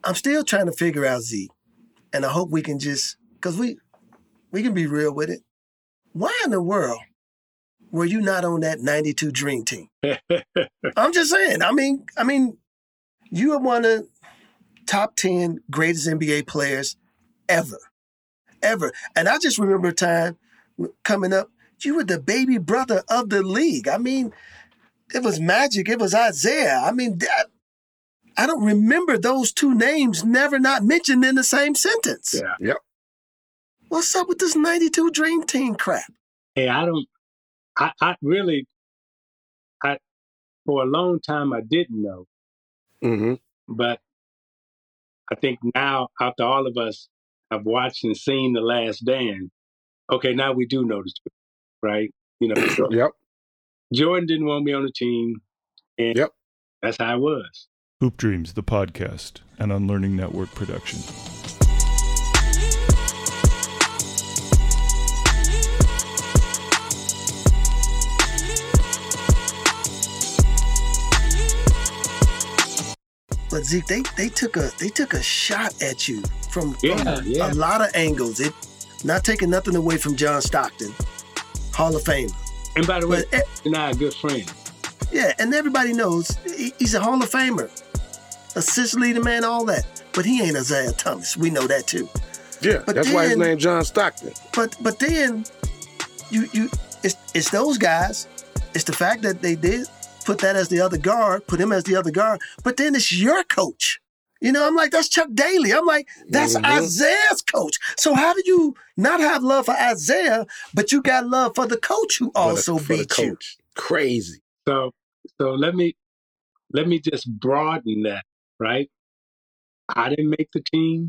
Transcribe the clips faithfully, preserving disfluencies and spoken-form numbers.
I'm still trying to figure out Z, and I hope we can just, because we, we can be real with it. Why in the world were you not on that ninety-two Dream Team? I'm just saying. I mean, I mean, you are one of the top ten greatest N B A players ever, ever. And I just remember a time coming up, you were the baby brother of the league. I mean, it was Magic. It was Isaiah. I mean, that, I don't remember those two names never not mentioned in the same sentence. Yeah. Yep. What's up with this ninety-two Dream Team crap? Hey, I don't, I, I really, I, for a long time, I didn't know. Mm-hmm. But I think now, after all of us have watched and seen The Last Dance, okay, now we do know the truth, right? You know, Yep. Jordan didn't want me on the team, and Yep. that's how it was. Hoop Dreams, the podcast, an Unlearning Network production. But Zeke, they, they took a they took a shot at you from, Yeah, from yeah. a lot of angles. It not taking nothing away from John Stockton, Hall of Famer. And by the way, But, eh, you're not a good friend. Yeah, and everybody knows he- he's a Hall of Famer, assist leader man, all that. But he ain't Isaiah Thomas. We know that too. Yeah, But that's why his then- name John Stockton. But but then you you it's it's those guys. It's the fact that they did put that as the other guard, put him as the other guard. But then it's your coach. You know, I'm like, that's Chuck Daly. I'm like, that's Mhm. Isaiah's coach. So how do you not have love for Isaiah, but you got love for the coach who also for the, for beat the you? coach. Crazy. So, so let me let me just broaden that, right? I didn't make the team.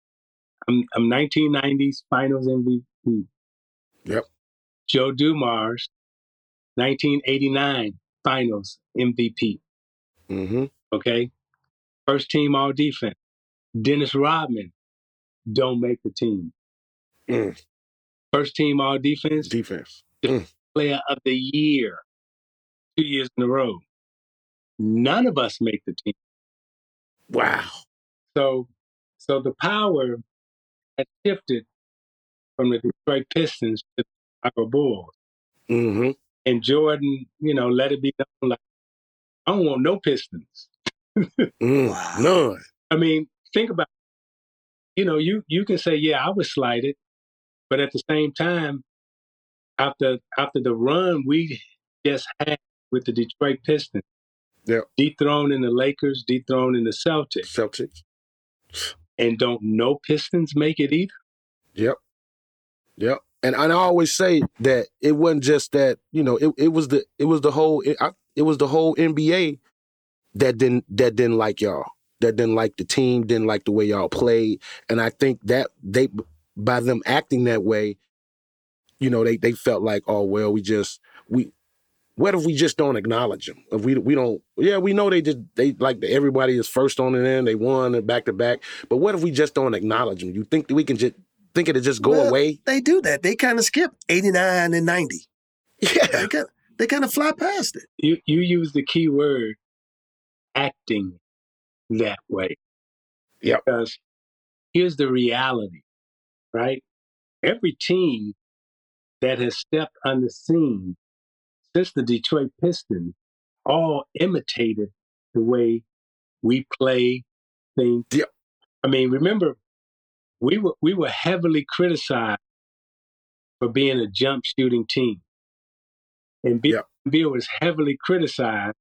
I'm I'm nineteen nineties Finals M V P. Yep. Joe Dumars, nineteen eighty-nine Finals M V P. Mm-hmm. Okay, first team All Defense. Dennis Rodman don't make the team. Mm. First team All Defense. Defense. Player of the Year, two years in a row. None of us make the team. Wow. So, so the power has shifted from the Detroit Pistons to the Chicago Bulls. Mm-hmm. And Jordan, you know, let it be known, like, I don't want no Pistons. Mm. Wow. None. I mean, think about it. You know, you you can say, yeah, I was slighted, but at the same time, after after the run we just had with the Detroit Pistons, Yep. dethroning the Lakers, dethroning the Celtics, Celtics. and don't no Pistons make it either. Yep. Yep. And, and I always say that it wasn't just that, you know, it, it was the it was the whole it, I, it was the whole N B A that didn't that didn't like y'all, that didn't like the team, didn't like the way y'all played. And I think that they, by them acting that way, you know, they they felt like, oh well, we just we what if we just don't acknowledge them? If we we don't, yeah, we know they just they like everybody is first on it in, they won and back to back. But what if we just don't acknowledge them? You think that we can just think it'll just go Well, away? They do that. They kind of skip eighty-nine and ninety. Yeah. They kind they kind of fly past it. You you use the key word, acting that way. Yep. Because here's the reality, right? Every team that has stepped on the scene since the Detroit Pistons all imitated the way we play, think. Yep. I mean, remember, we were we were heavily criticized for being a jump shooting team. And Bill, Yep. Bill was heavily criticized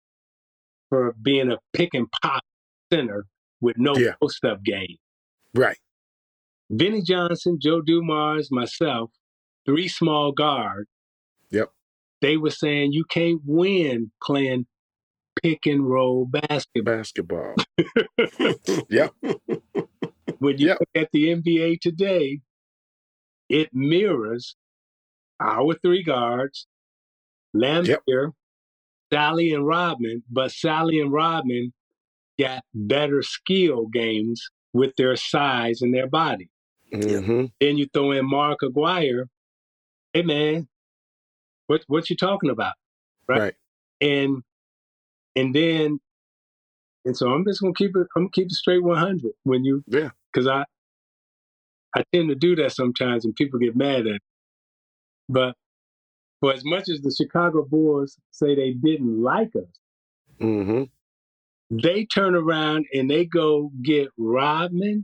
for being a pick and pop center with no Yeah. post-up game. Right. Vinnie Johnson, Joe Dumars, myself, three small guards. Yep. They were saying you can't win playing pick and roll basketball. Basketball. Yep. When you Yep. look at the N B A today, it mirrors our three guards, Lampier, Sally and Rodman, but Sally and Rodman got better skill games with their size and their body. Mm-hmm. Then you throw in Mark Aguirre. Hey man, what what you talking about? Right? Right. And and then And so I'm just gonna keep it. I'm gonna keep it straight one hundred when you, yeah, because I, I tend to do that sometimes, and people get mad at it. But for as much as the Chicago Bulls say they didn't like us, mm-hmm. they turn around and they go get Rodman,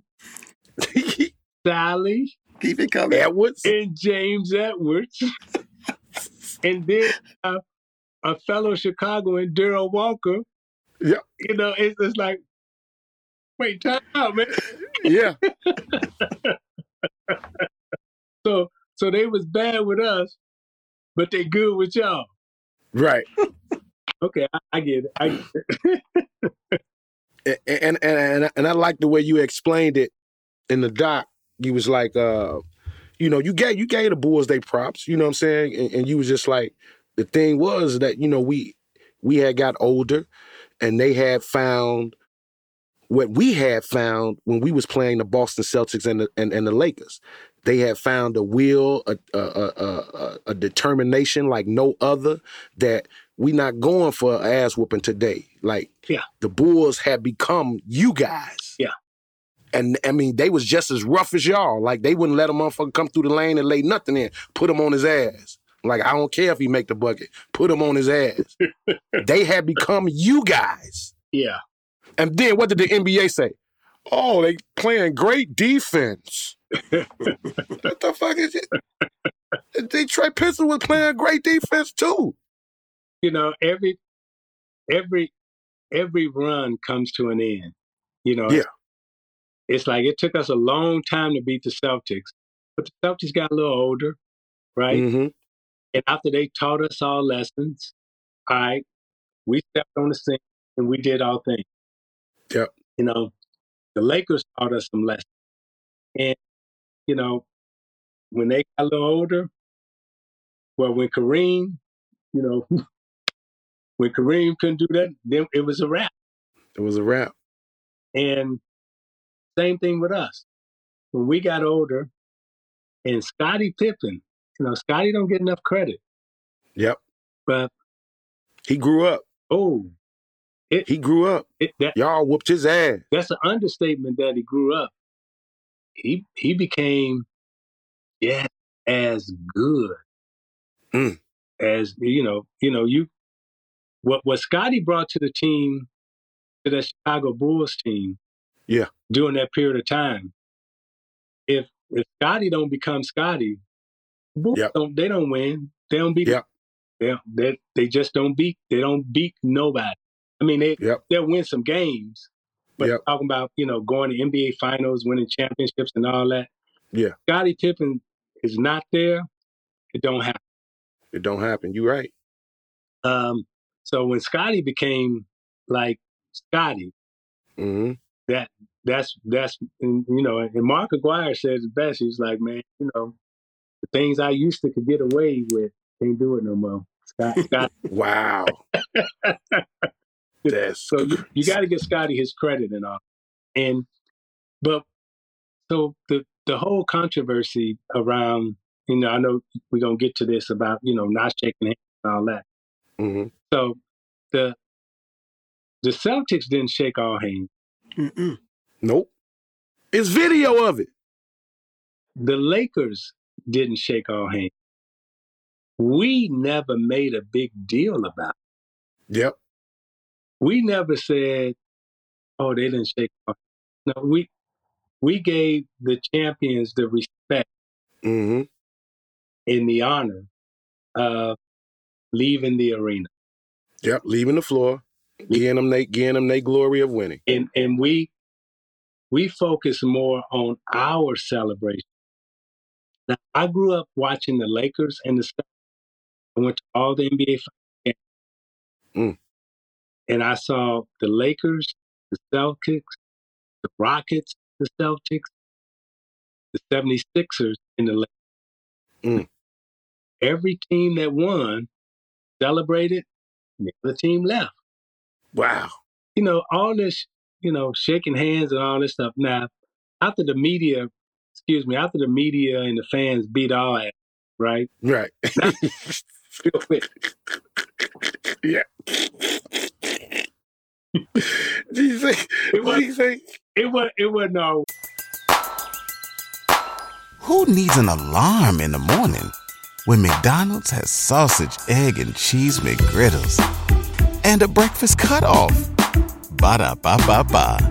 Sally, keep it coming, Edwards, and James Edwards, and then uh, a fellow Chicagoan, Darrell Walker. Yeah, you know, it's, it's like, wait, time out, man. Yeah. so, so they was bad with us, but they good with y'all. Right. Okay, I, I get it. I get it. and, and and and I like the way you explained it in the doc. You was like, uh, you know, you gave you gave the Bulls they props. You know what I'm saying? And, and you was just like, the thing was that, you know, we we had got older, and they had found what we had found when we was playing the Boston Celtics and the, and, and the Lakers. They had found a will, a, a, a, a, a determination like no other, that we not going for an ass whooping today. Like, yeah. The Bulls had become you guys. Yeah. And, I mean, they was just as rough as y'all. Like, they wouldn't let a motherfucker come through the lane and lay nothing in. Put him on his ass. Like, I don't care if he make the bucket. Put him on his ass. They had become you guys. Yeah. And then what did the N B A say? Oh, they playing great defense. What the fuck is it? Detroit Pistons was playing great defense too. You know, every every every run comes to an end. You know, yeah. It's like it took us a long time to beat the Celtics, but the Celtics got a little older, right? Mm-hmm. And after they taught us all lessons, all right, we stepped on the scene and we did our thing. Yep. You know, the Lakers taught us some lessons. And, you know, when they got a little older, well, when Kareem, you know, when Kareem couldn't do that, then it was a wrap. It was a wrap. And same thing with us. When we got older, and Scottie Pippen, you know, Scottie don't get enough credit. Yep. But he grew up. Oh. It, he grew up. It, that, Y'all whooped his ass. That's an understatement that he grew up. He he became just as good mm. as, you know, you know, you what what Scottie brought to the team, to the Chicago Bulls team, yeah, during that period of time. If if Scottie don't become Scottie, the Bulls yep. don't they don't win. They don't beat yep. they, they they just don't beat they don't beat nobody. I mean, they yep. they'll win some games, but yep. talking about, you know, going to N B A finals, winning championships and all that. Yeah. Scottie Pippen is not there. It don't happen. It don't happen. You're right. Um, so when Scottie became like Scottie, mm-hmm. that that's that's and, you know, and Mark Aguirre says it best. He's like, man, you know, the things I used to could get away with, can't do it no more. Scott, Scott. Wow. That's so you, you got to give Scottie his credit and all. And but so the the whole controversy around, you know, I know we're gonna get to this about, you know, not shaking hands and all that. Mm-hmm. So the the Celtics didn't shake our hands. Mm-mm. Nope. It's video of it. The Lakers didn't shake our hands. We never made a big deal about it. Yep. We never said, oh, they didn't shake our hands. No, we we gave the champions the respect mm-hmm. and the honor of leaving the arena. Yep, leaving the floor, getting them they getting them their glory of winning. And and we we focus more on our celebration. Now, I grew up watching the Lakers and the Celtics. I went to all the N B A games. Mm. And I saw the Lakers, the Celtics, the Rockets, the Celtics, the seventy-sixers, and the Lakers. Mm. Every team that won celebrated, and the other team left. Wow. You know, all this, you know, shaking hands and all this stuff. Now, after the media, excuse me, after the media and the fans beat our ass, right? Right. Now, real quick. Yeah. Do you think? It What do you think? It was. It wasn't all. Who needs an alarm in the morning when McDonald's has sausage, egg, and cheese McGriddles and a breakfast cutoff? Ba-da-ba-ba-ba.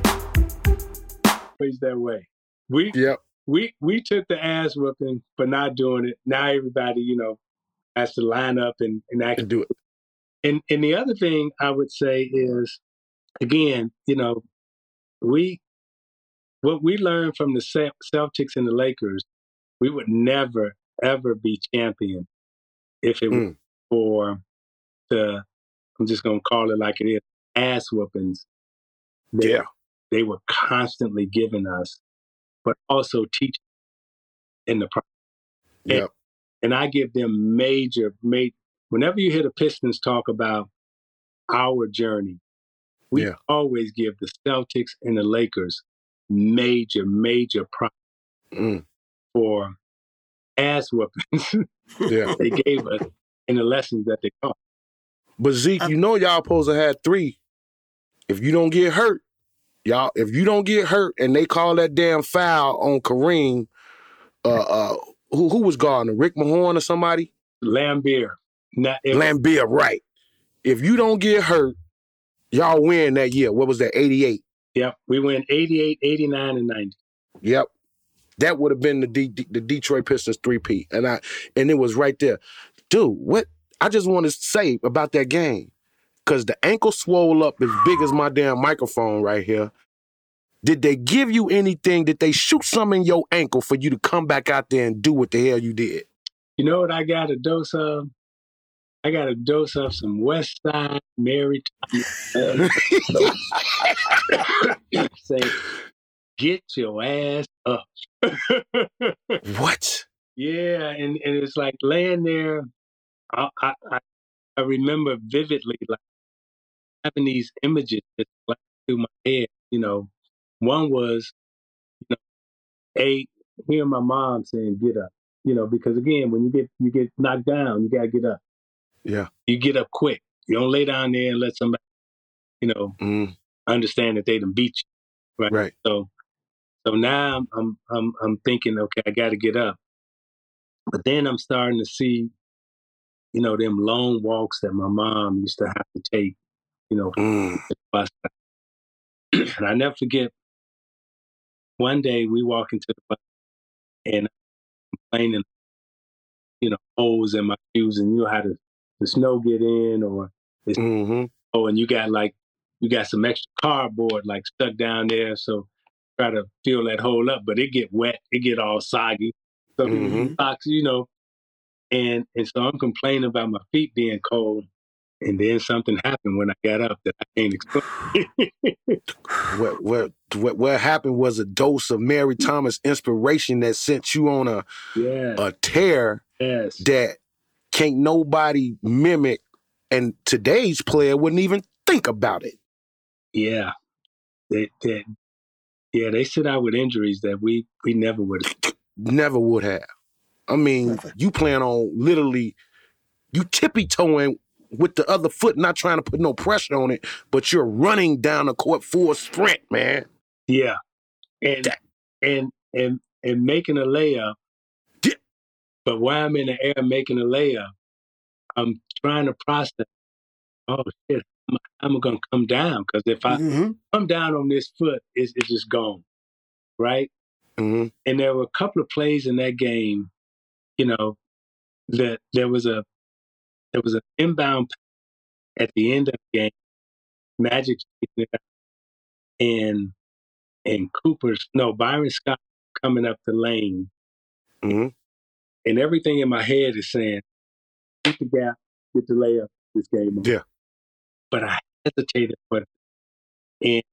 Plays that way. We Yep. we we took the ass whooping for not doing it. Now everybody, you know, has to line up and, and actually And do it. And and the other thing I would say is, again, you know, we what we learned from the Celtics and the Lakers, we would never ever be champion if it Mm. was for the, I'm just gonna call it like it is, ass whoopings. They, Yeah. they were constantly giving us, but also teaching in the process. Yep. And, and I give them major, major. Whenever you hear the Pistons talk about our journey, we Yeah. always give the Celtics and the Lakers major, major props Mm. for ass whoopings Yeah. they gave us and the lessons that they taught. But Zeke, you know y'all supposed to have three. If you don't get hurt, y'all, if you don't get hurt and they call that damn foul on Kareem, uh, uh, who who was guarding, Rick Mahorn or somebody? Lambeer. Not, it, Lambeer, right. If you don't get hurt, y'all win that year. What was that, eighty-eight? Yep. We went eighty-eight, eighty-nine, and ninety. Yep. That would have been the D- D- the Detroit Pistons three-peat. And I and it was right there. Dude, what I just want to say about that game, because the ankle swole up as big as my damn microphone right here. Did they give you anything? Did they shoot some in your ankle for you to come back out there and do what the hell you did? You know what I got a dose of? I got a dose of some West Side Mary Thomas. Say, get your ass up. What? Yeah, and, and it's like laying there. I, I I remember vividly, like having these images that flash through my head. You know, one was, you know, a hearing my mom saying, "Get up." You know, because again, when you get you get knocked down, you gotta get up. Yeah. You get up quick. You don't lay down there and let somebody, you know, Mm. understand that they done beat you. Right. Right. So so now I'm I'm I'm, I'm thinking, okay, I got to get up. But then I'm starting to see, you know, them long walks that my mom used to have to take, you know, Mm. bus. And I never forget. One day we walk into the bus and I'm complaining, you know, holes in my shoes, and you know how to the snow get in, or it's, Mm-hmm. oh, and you got like you got some extra cardboard like stuck down there, so try to fill that hole up, but it get wet, it get all soggy. So Mm-hmm. socks, you know, and and so I'm complaining about my feet being cold, and then something happened when I got up that I can't explain. What, what what what happened was a dose of Mary Thomas inspiration that sent you on a Yeah. a tear Yes. that can't nobody mimic, and today's player wouldn't even think about it. Yeah. They, they, yeah, they sit out with injuries that we we never would have. Never would have. I mean, Never. you plan on literally, you tippy-toeing with the other foot, not trying to put no pressure on it, but you're running down the court full sprint, man. Yeah. And That- and and and making a layup. Yeah. But while I'm in the air making a layup, I'm trying to process, oh shit, I'm, I'm gonna come down, because if I Mm-hmm. come down on this foot, it's, it's just gone. Right? Mm-hmm. And there were a couple of plays in that game, you know, that there was a there was an inbound at the end of the game, Magic taking it out, and and Cooper's no Byron Scott coming up the lane, Mm-hmm. and everything in my head is saying, get the gap, get the layup, this game on. Yeah. But I hesitated for it, and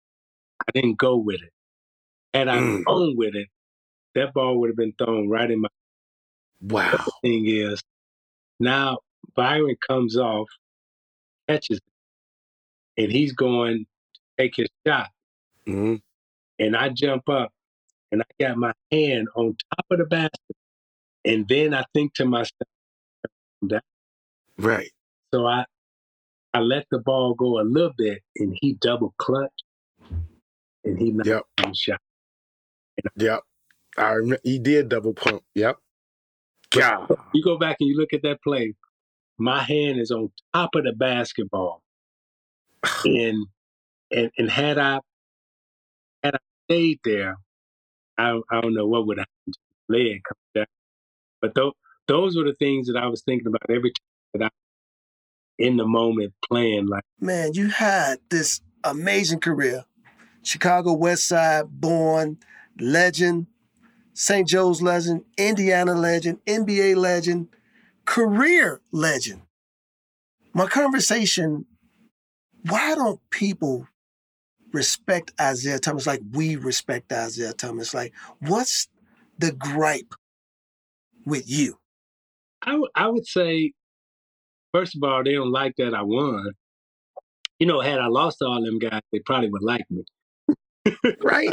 I didn't go with it. Had I Mm. gone with it, that ball would have been thrown right in my. Wow. The thing is, now Byron comes off, catches it, and he's going to take his shot. Mm-hmm. And I jump up, and I got my hand on top of the basket. And then I think to myself, that. Right. So I I let the ball go a little bit, and he double clutched, and he knocked yep. the shot. Yep. I remember, he did double pump. Yep. God. You go back and you look at that play. My hand is on top of the basketball, and and and had I had I stayed there, I I don't know what would happen to the leg coming down. But those those were the things that I was thinking about every time that I in the moment playing. Like, man, you had this amazing career. Chicago West Side born legend, Saint Joe's legend, Indiana legend, N B A legend, career legend. My conversation, why don't people respect Isiah Thomas like we respect Isiah Thomas? Like, what's the gripe with you? I, w- I would say, first of all, they don't like that I won. You know, had I lost to all them guys, they probably would like me. Right.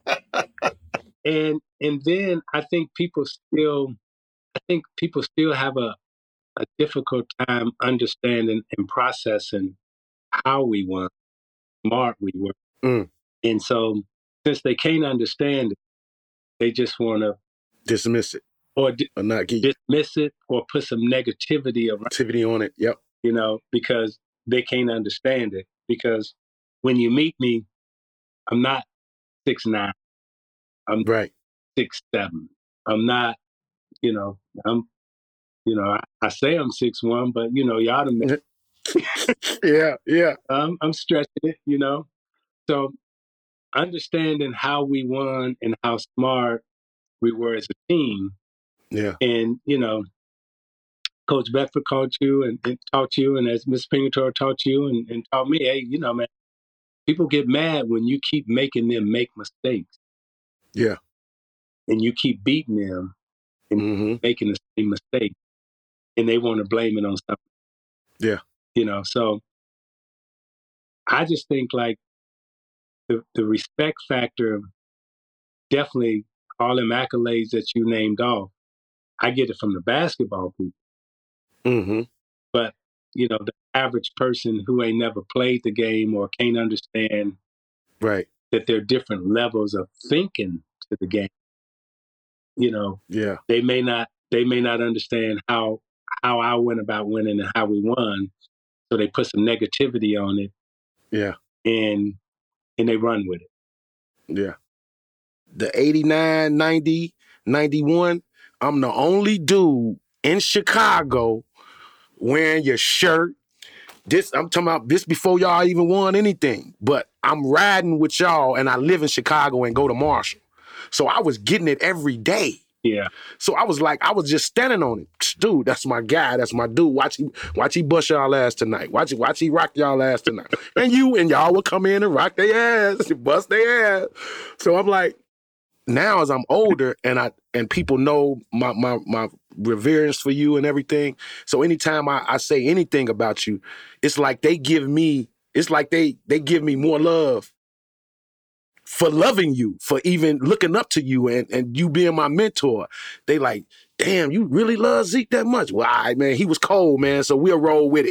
and and then I think people still, I think people still have a, a difficult time understanding and processing how we won, smart we were. Mm. And so since they can't understand it, they just want to dismiss it or, di- or not give dismiss it or put some negativity around activity on it. Yep. You know, because they can't understand it. Because when you meet me, I'm not six nine. I'm right. six seven. I'm not, you know, I'm, you know, I, I say I'm six one, but you know, y'all done yeah, yeah. Um, I'm stretching it, you know. So understanding how we won and how smart we were as a team. Yeah. And, you know, Coach Bedford taught you and, and taught you, and as Miss Pingator taught you and, and taught me, hey, you know, man, people get mad when you keep making them make mistakes. Yeah. And you keep beating them and mm-hmm. making the same mistake. And they want to blame it on something. Yeah. You know, so I just think like the, the respect factor, definitely all them accolades that you named off, I get it from the basketball people. Mm-hmm. But, you know, the average person who ain't never played the game or can't understand right. that there are different levels of thinking to the game. You know, yeah. they may not they may not understand how how I went about winning and how we won. So they put some negativity on it. Yeah. And and they run with it. Yeah. The eighty-nine, ninety, ninety-one, I'm the only dude in Chicago wearing your shirt. This, I'm talking about this before y'all even won anything. But I'm riding with y'all and I live in Chicago and go to Marshall. So I was getting it every day. Yeah. So I was like, I was just standing on it. Dude, that's my guy. That's my dude. Watch he, watch he bust y'all ass tonight. Watch, watch he rock y'all ass tonight. And you and y'all would come in and rock their ass, bust their ass. So I'm like, now as I'm older and I and people know my my my reverence for you and everything. So anytime I, I say anything about you, it's like they give me, it's like they they give me more love for loving you, for even looking up to you and, and you being my mentor. They like, damn, you really love Zeke that much? Well, all right, man, he was cold, man, so we'll roll with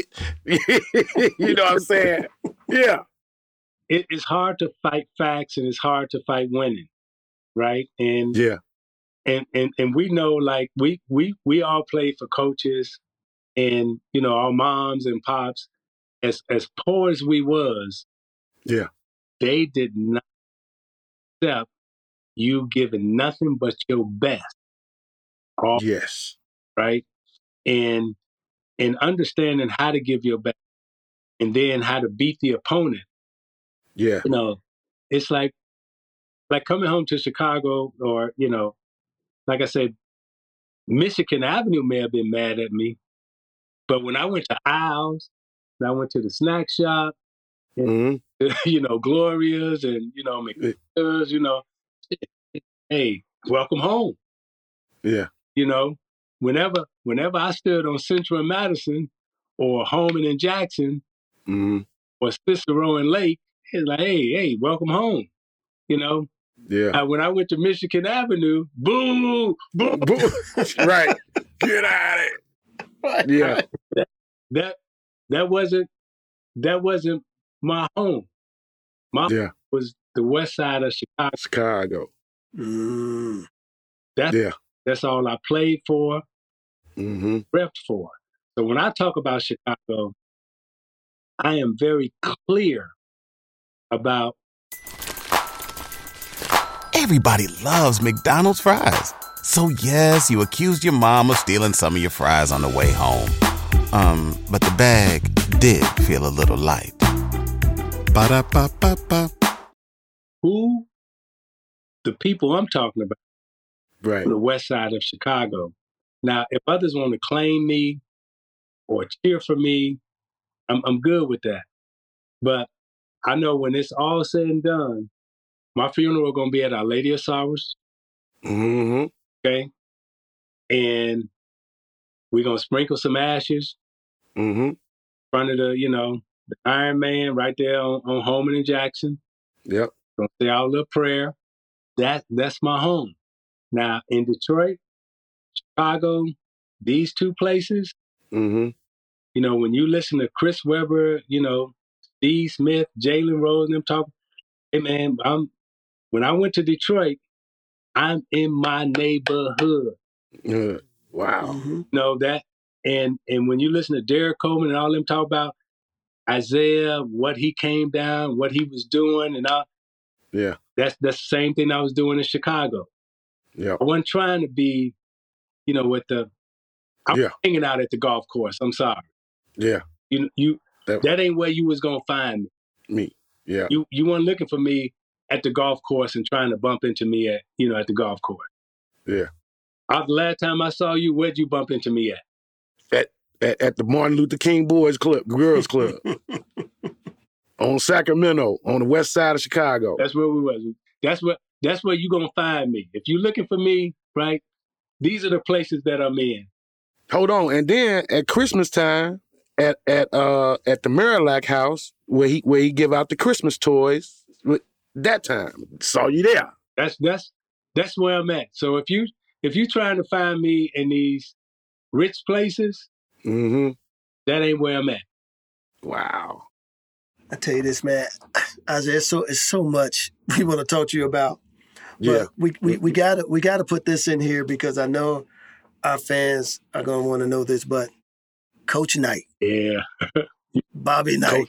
it. You know what I'm saying? Yeah. It, it's hard to fight facts and it's hard to fight winning, right? And yeah. And, and and we know, like, we we we all play for coaches and, you know, our moms and pops, as as poor as we was, yeah, they did not accept you giving nothing but your best. All, yes. Right? And and understanding how to give your best and then how to beat the opponent. Yeah. You know, it's like like coming home to Chicago or, you know, like I said, Michigan Avenue may have been mad at me, but when I went to Isles, and I went to the snack shop, and, mm-hmm. you know, Gloria's and, you know, McDonald's, you know, hey, welcome home. Yeah. You know, whenever whenever I stood on Central and Madison or Holman and Jackson mm-hmm. or Cicero and Lake, it's like, hey, hey, welcome home. You know? Yeah. Uh, when I went to Michigan Avenue, boo, boo. boo. Right. Get at it. Right. Yeah. That, that that wasn't that wasn't my home. My yeah. home was the west side of Chicago. Chicago. Mm. That's, yeah. that's all I played for, mm-hmm. repped for. So when I talk about Chicago, I am very clear about. Everybody loves McDonald's fries. So yes, you accused your mom of stealing some of your fries on the way home. Um, but the bag did feel a little light. Ba-da-ba-ba-ba. Who the people I'm talking about, right, on the west side of Chicago. Now, if others want to claim me or cheer for me, I'm, I'm good with that. But I know when it's all said and done, my funeral is going to be at Our Lady of Sorrows. mm-hmm. Okay. And we're going to sprinkle some ashes mm-hmm. in front of the, you know, the Iron Man right there on, on Holman and Jackson. Yep. Going to say our little prayer. That, that's my home. Now, in Detroit, Chicago, these two places, mm-hmm. you know, when you listen to Chris Webber, you know, Steve Smith, Jalen Rose, and them talking, hey man, I'm when I went to Detroit, I'm in my neighborhood. Uh, wow. Mm-hmm. You know that, and and when you listen to Derek Coleman and all them talk about Isaiah, what he came down, what he was doing, and all, yeah, that's that's the same thing I was doing in Chicago. Yeah. I wasn't trying to be, you know, with the I'm yeah. hanging out at the golf course. I'm sorry. Yeah. You you that, that ain't where you was gonna find me. Me. Yeah. You you weren't looking for me at the golf course and trying to bump into me at, you know, at the golf course. Yeah. I, the last time I saw you, where'd you bump into me at? At at, at the Martin Luther King Boys Club, Girls Club. On Sacramento, on the west side of Chicago. That's where we was. That's what that's where you're gonna find me. If you're looking for me, right, these are the places that I'm in. Hold on. And then at Christmas time, at at uh at the Marillac house, where he where he give out the Christmas toys, that time saw you there. That's that's that's where I'm at. So if you if you're trying to find me in these rich places, mm-hmm. that ain't where I'm at. Wow. I tell you this, man, Isaiah, it's so it's so much we want to talk to you about. But yeah. we, we, we gotta we gotta put this in here because I know our fans are gonna want to know this, but Coach Knight. Yeah. Bobby Knight.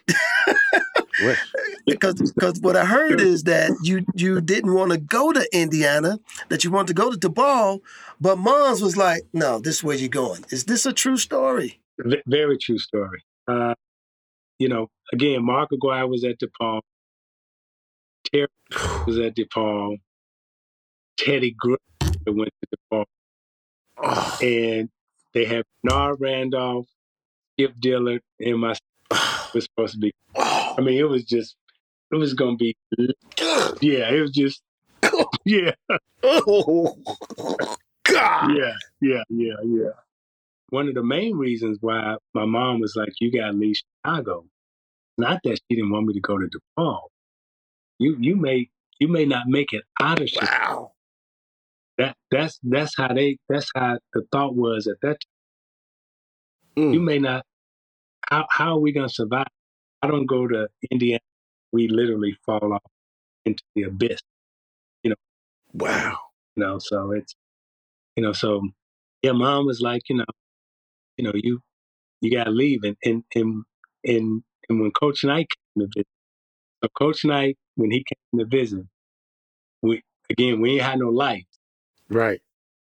because because what I heard is that you you didn't want to go to Indiana, that you wanted to go to DePaul, but Mons was like, no, this is where you're going. Is this a true story? V- very true story. Uh, you know, again, Mark Aguirre was at DePaul. Terry was at DePaul. Teddy Graham went to DePaul. Oh. And they had Bernard Randolph, Skip Dillard, and my was supposed to be. I mean, it was just, it was going to be, yeah, it was just, yeah. Oh, God. Yeah, yeah, yeah, yeah. One of the main reasons why my mom was like, you got to leave Chicago, not that she didn't want me to go to DePaul. You you may you may not make it out of Chicago. Wow. That that's that's how they that's how the thought was at that time. Mm. You may not. How how are we gonna survive? I don't go to Indiana. We literally fall off into the abyss. You know. Wow. You know. So it's you know. So yeah, mom was like, you know, you know, you you gotta leave, and and and and, and when Coach Knight came to visit, so Coach Knight when he came to visit, we again we ain't had no lights. Right.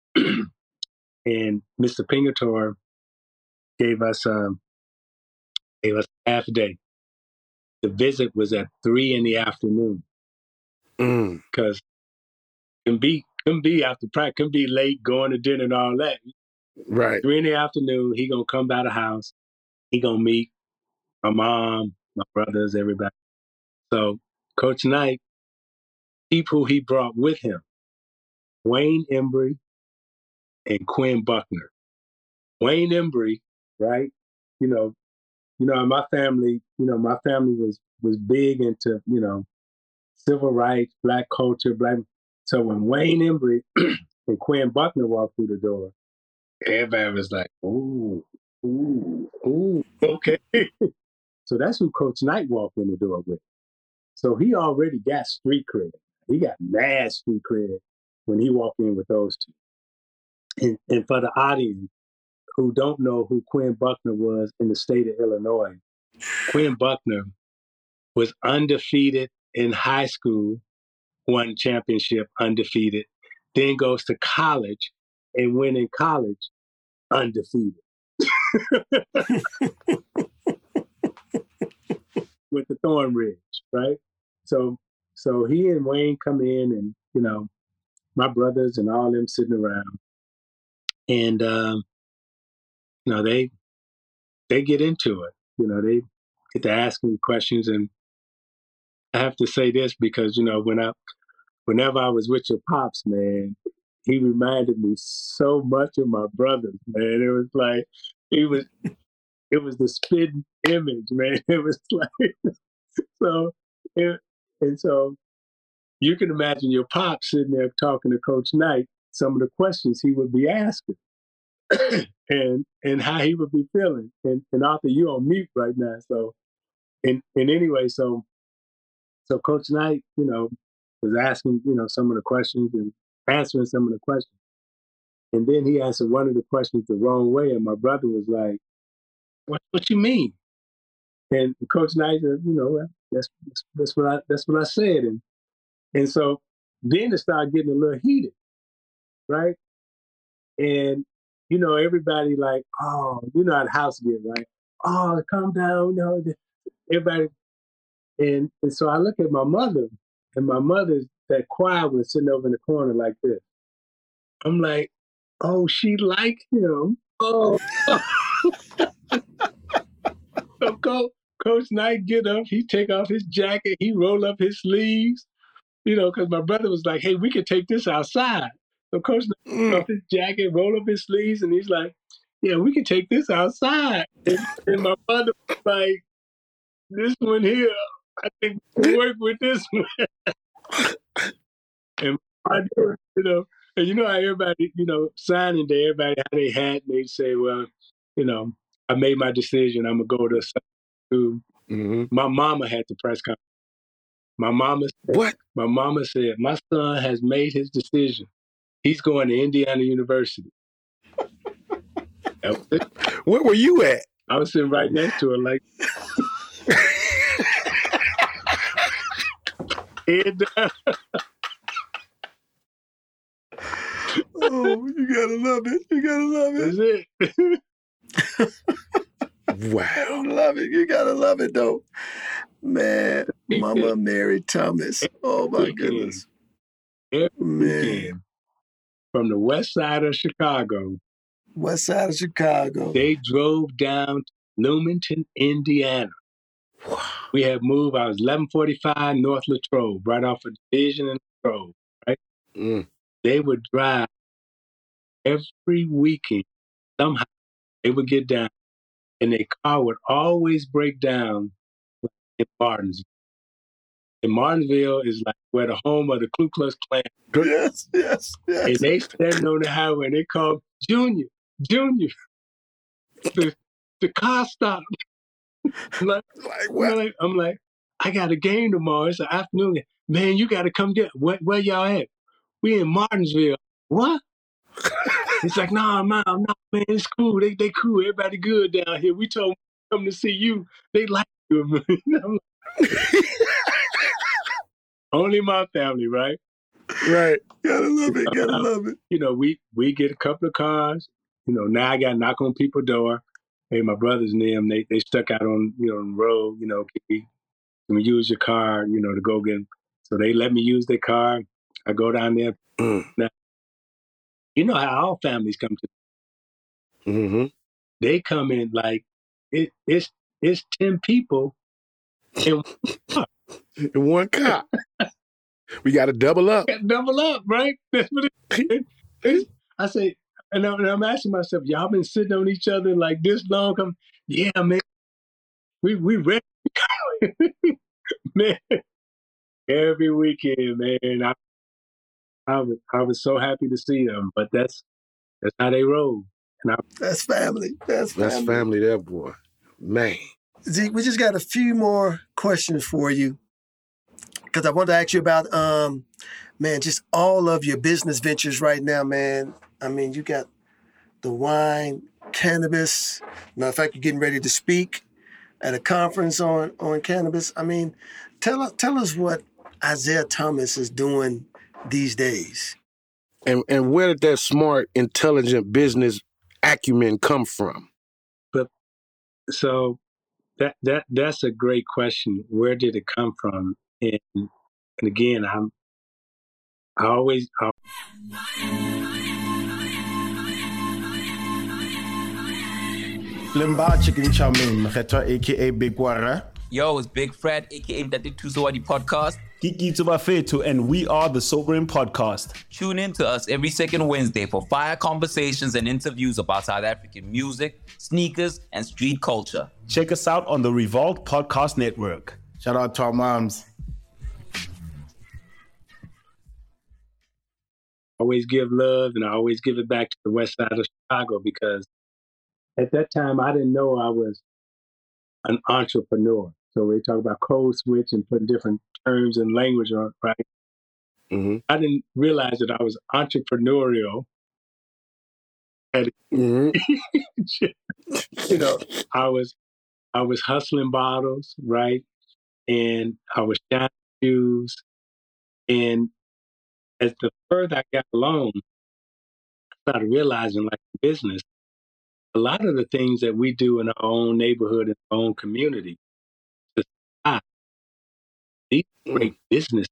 And Mister Pingator gave us um, gave us half a day. The visit was at three in the afternoon because mm. can be can be after practice, can be late going to dinner and all that. Right. Three in the afternoon, he gonna come by the house. He gonna meet my mom, my brothers, everybody. So Coach Knight, people he brought with him, Wayne Embry and Quinn Buckner. Wayne Embry, right? You know, you know, my family, you know, my family was was big into, you know, civil rights, black culture, black. So when Wayne Embry and Quinn Buckner walked through the door, everybody was like, "Ooh, ooh, ooh, okay." So So that's who Coach Knight walked in the door with. So he already got street cred. He got mad street cred when he walked in with those two. And, and for the audience who don't know who Quinn Buckner was in the state of Illinois, Quinn Buckner was undefeated in high school, won championship undefeated, then goes to college and went in college undefeated. With the Thornridge, right? So so he and Wayne come in and, you know, my brothers and all them sitting around. And, um, you know, they they get into it. You know, they get to asking questions. And I have to say this because, you know, when I, whenever I was with your pops, man, he reminded me so much of my brothers, man. It was like, he was, it was the spitting image, man. It was like, so, it, and so you can imagine your pop sitting there talking to Coach Knight, some of the questions he would be asking and and how he would be feeling. And, and Arthur, you on mute right now. So, and, and anyway, so, so Coach Knight, you know, was asking, you know, some of the questions and answering some of the questions. And then he answered one of the questions the wrong way. And my brother was like, what, what you mean? And Coach Knight said, you know, that's, that's, that's what I, that's what I said. And, and so then it started getting a little heated, right? And, you know, everybody like, oh, you know how the house get, right? Oh, calm down, you know, everybody. And, and so I look at my mother, and my mother's that quiet one sitting over in the corner like this. I'm like, oh, she like him. Oh. So Coach, Coach Knight get up, he take off his jacket, he roll up his sleeves, you know, because my brother was like, hey, we could take this outside. So Coach Knight mm. off his jacket, roll up his sleeves, and he's like, yeah, we can take this outside. And, and my mother was like, this one here, I think we can work with this one. And I do, you know, and you know how everybody, you know, signing day, everybody had their hat, and they say, well, you know, I made my decision, I'm gonna go to school. Mm-hmm. My mama had the press conference. My mama said, what? My mama said, my son has made his decision. He's going to Indiana University. That was it. Where were you at? I was sitting right next to her, like. and, uh, oh, you gotta love it. You gotta love it. That's it. Wow. You gotta love it. You gotta love it, though. Man, Mama Mary Thomas. Oh, my Weekend. goodness. Every Man. Weekend. From the west side of Chicago. West side of Chicago. They drove down to Bloomington, Indiana. Wow. We had moved, I was eleven forty-five North Latrobe, right off of Division and Latrobe, right? Mm. They would drive every weekend. Somehow they would get down, and their car would always break down in Martinsville. And Martinsville is like where the home of the Ku Klux Klan. Yes, yes, yes. And they standing on the highway and they call Junior, Junior. The, the car stopped. I'm like, like, what? I'm like, I'm like, I got a game tomorrow. It's an afternoon. Man, you got to come get. Where, where y'all at? We in Martinsville. What? It's like, nah, man, nah, man, it's cool. They they cool. Everybody good down here. We told them to come to see you. They like you. I'm like, only my family, right? Right. Gotta love it. Gotta love it. You know, we we get a couple of cars. You know, now I got to knock on people's door. Hey, my brothers and them, they they stuck out on, you know, on the road. You know, can we, can we use your car, you know, to go get them? So they let me use their car. I go down there. Mm. Now, you know how all families come to. Mm-hmm. They come in like, it, it's it's ten people in one car. In one car. We got to double up. Double up, right? That's what it is. I say, and I'm, and I'm asking myself, y'all been sitting on each other like this long? I'm, yeah, man. We we ready. Man, every weekend, man. I, I was I was so happy to see them, but that's that's how they roll. And I, that's family. That's family. That's family there, boy. Man. Zeke, we just got a few more questions for you because I want to ask you about, um, man, just all of your business ventures right now, man. I mean, you got the wine, cannabis. Matter of fact, you're getting ready to speak at a conference on, on cannabis. I mean, tell, tell us what Isaiah Thomas is doing these days. And and where did that smart, intelligent business acumen come from? But so that that that's a great question. Where did it come from? And and again, I'm I always I, Limba Chicken Chamin, aka Big Wara. Yo, it's Big Fred, aka Daddy Tuzawadi Podcast. Kiki Tubafetu, and we are the Sobering Podcast. Tune in to us every second Wednesday for fire conversations and interviews about South African music, sneakers, and street culture. Check us out on the Revolt Podcast Network. Shout out to our moms. always give love and I always give it back to the west side of Chicago because at that time I didn't know I was an entrepreneur. So we talk about code switch and putting different terms and language on it, right? Mm-hmm. I didn't realize that I was entrepreneurial. And mm-hmm. you know, I was I was hustling bottles, right? And I was shining shoes. And as the further I got along, I started realizing, like in business, a lot of the things that we do in our own neighborhood and our own community, ah, these are great business,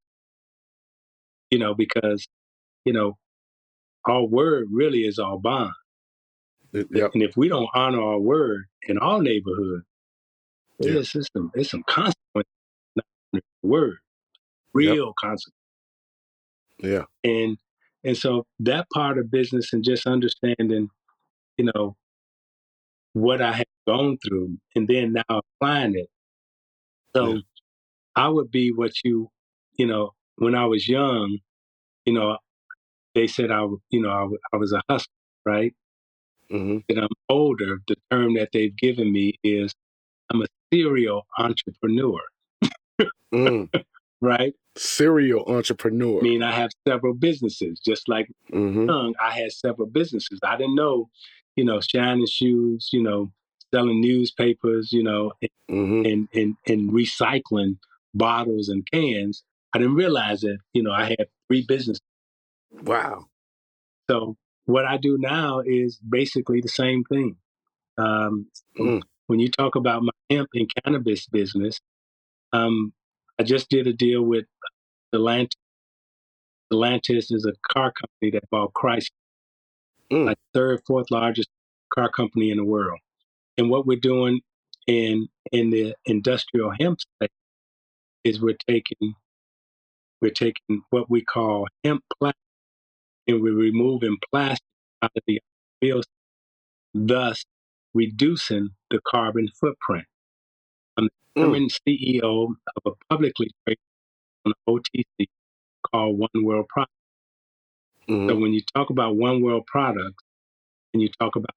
you know, because, you know, our word really is our bond. Yep. And if we don't honor our word in our neighborhood, yeah. there's, some, there's some consequences in the word, real yep. consequences. Yeah. And and so that part of business and just understanding, you know, what I had gone through and then now applying it. So yeah. I would be what you, you know, when I was young, you know, they said I, you know, I, I was a hustler, right? Mm-hmm. And I'm older. The term that they've given me is I'm a serial entrepreneur, mm. right? Serial entrepreneur. I mean, I have several businesses, just like mm-hmm. young, I had several businesses. I didn't know, you know, shining shoes, you know, selling newspapers, you know, and, mm-hmm. and, and, and recycling bottles and cans. I didn't realize that, you know, I had three businesses. Wow. So what I do now is basically the same thing. Um, so mm. When you talk about my hemp and cannabis business, um, I just did a deal with Stellantis. Stellantis is a car company that bought Chrysler, mm. like third, fourth largest car company in the world. And what we're doing in in the industrial hemp space is we're taking we're taking what we call hemp plastic and we're removing plastic out of the automobile, thus reducing the carbon footprint. I'm the chairman and C E O of a publicly traded on O T C called One World Products. Mm-hmm. So when you talk about One World Products and you talk about,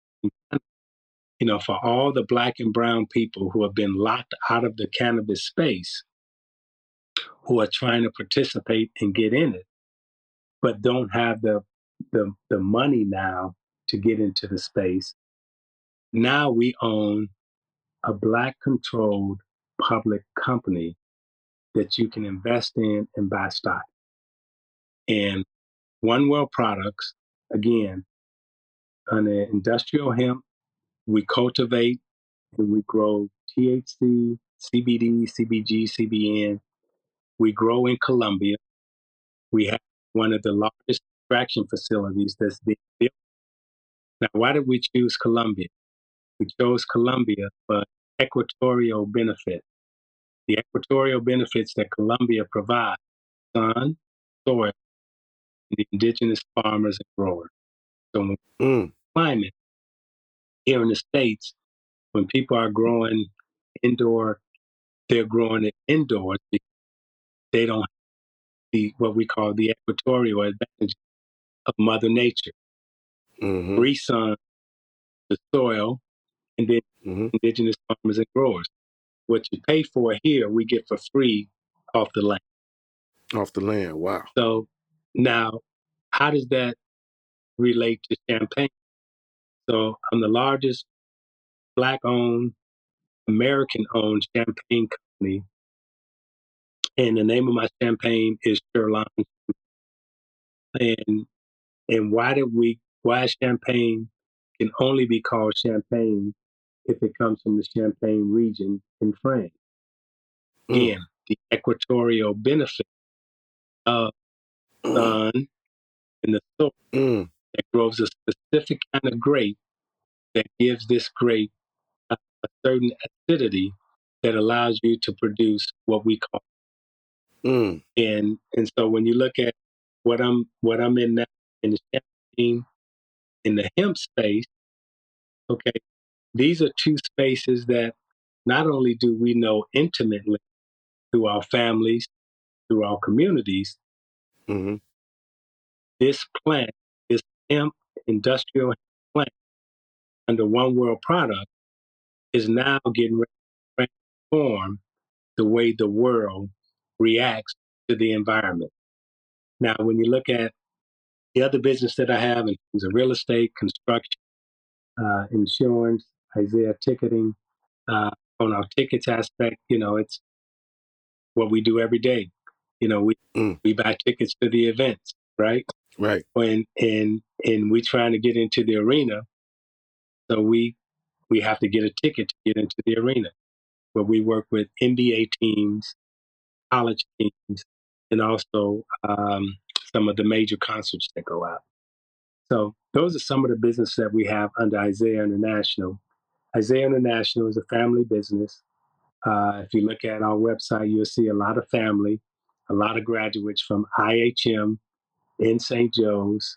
you know, for all the Black and brown people who have been locked out of the cannabis space, who are trying to participate and get in it, but don't have the the, the money now to get into the space, now we own a Black-controlled public company that you can invest in and buy stock. And One World Products, again, on the industrial hemp, we cultivate and we grow T H C, C B D, C B G, C B N. We grow in Colombia. We have one of the largest extraction facilities that's being built. Now, why did we choose Colombia? We chose Colombia for equatorial benefit. The equatorial benefits that Colombia provides, sun, soil, and the indigenous farmers and growers. So mm. climate here in the States, when people are growing indoor, they're growing it indoors because they don't have the what we call the equatorial advantage of Mother Nature. Mm-hmm. Free sun, the soil, indi- mm-hmm. indigenous farmers and growers. What you pay for here, we get for free off the land. Off the land, wow. So now, how does that relate to Champagne? So I'm the largest Black-owned, American-owned champagne company, and the name of my champagne is Sherline. And and why did we? Why Champagne can only be called Champagne if it comes from the Champagne region in France. Mm. Again, the equatorial benefit of mm. sun and the soil mm. that grows a specific kind of grape that gives this grape a, a certain acidity that allows you to produce what we call. Mm. And and so when you look at what I'm what I'm in now in the champagne, in the hemp space, okay, these are two spaces that not only do we know intimately through our families, through our communities, mm-hmm. this plant, this hemp industrial plant under One World Product is now getting ready to transform the way the world reacts to the environment. Now, when you look at the other business that I have in terms of real estate, construction, uh, insurance, Isaiah ticketing, uh, on our tickets aspect, you know, it's what we do every day. You know, we mm. we buy tickets to the events, right? Right. When and and we trying to get into the arena, so we we have to get a ticket to get into the arena. But we work with N B A teams, college teams, and also um, some of the major concerts that go out. So those are some of the business that we have under Isaiah International. Isaiah International is a family business. Uh, if you look at our website, you'll see a lot of family, a lot of graduates from I H M in Saint Joe's.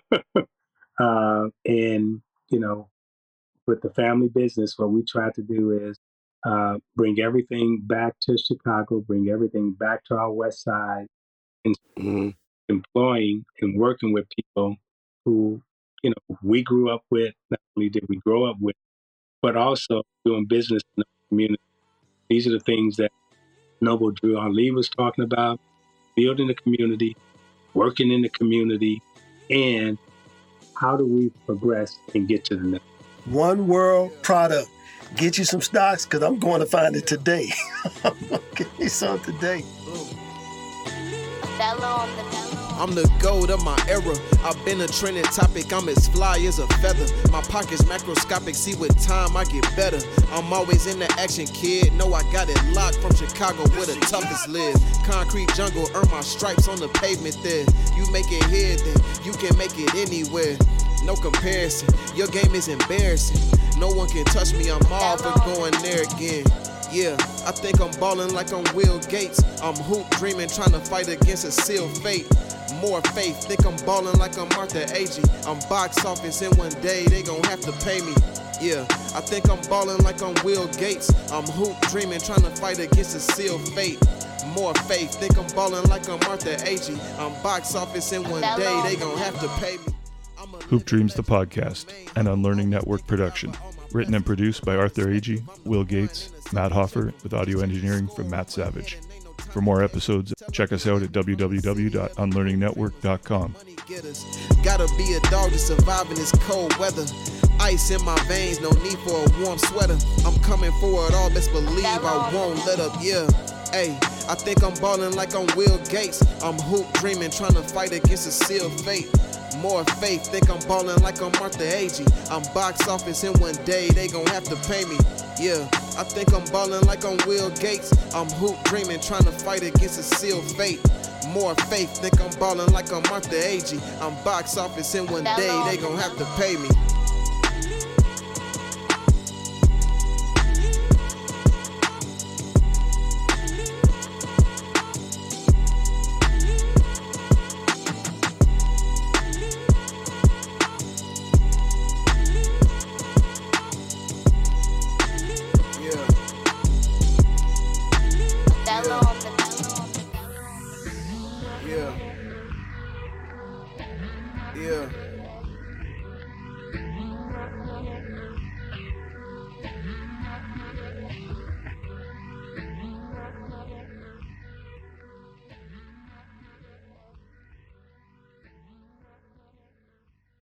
uh, and, you know, with the family business, what we try to do is uh, bring everything back to Chicago, bring everything back to our West Side, and mm-hmm. employing and working with people who, you know, we grew up with, not only did we grow up with, but also doing business in the community. These are the things that Noble Drew Ali was talking about, building the community, working in the community, and how do we progress and get to the next? One World Product. Get you some stocks, because I'm going to find it today. Get me some today. I'm the gold of my era. I've been a trending topic. I'm as fly as a feather. My pockets macroscopic. See, with time I get better. I'm always in the action, kid. Know I got it locked from Chicago where the toughest live. Concrete jungle, earn my stripes on the pavement there. You make it here, then you can make it anywhere. No comparison. Your game is embarrassing. No one can touch me. I'm all for going there again. Yeah, I think I'm ballin' like I'm Will Gates. I'm hoop dreaming, trying to fight against a sealed fate. More faith, think I'm ballin' like I'm Martha Agee. I'm box office and one day they gon' have to pay me. Yeah, I think I'm ballin' like I'm Will Gates. I'm hoop dreaming, trying to fight against a sealed fate. More faith, think I'm ballin' like I'm Martha Agee. I'm box office and one day they gon' have to pay me. Hoop Dreams the podcast, an Unlearning Network production. Written and produced by Arthur Agee, Will Gates, Matt Hoffer, with audio engineering from Matt Savage. For more episodes, check us out at w w w dot unlearning network dot com. Gotta be a dog to survive in this cold weather. Ice in my veins, no need for a warm sweater. I'm coming forward, all best believe I won't let up, yeah. Hey, I think I'm ballin' like I'm Will Gates. I'm hoop dreaming, trying to fight against a sealed fate. More faith, think I'm ballin' like I'm Martha Agee. I'm box office and one day they gon' have to pay me. Yeah, I think I'm ballin' like I'm Will Gates. I'm hoop dreaming, trying to fight against a sealed fate. More faith, think I'm ballin' like I'm Martha Agee. I'm box office and one day they gon' have to pay me. Yeah.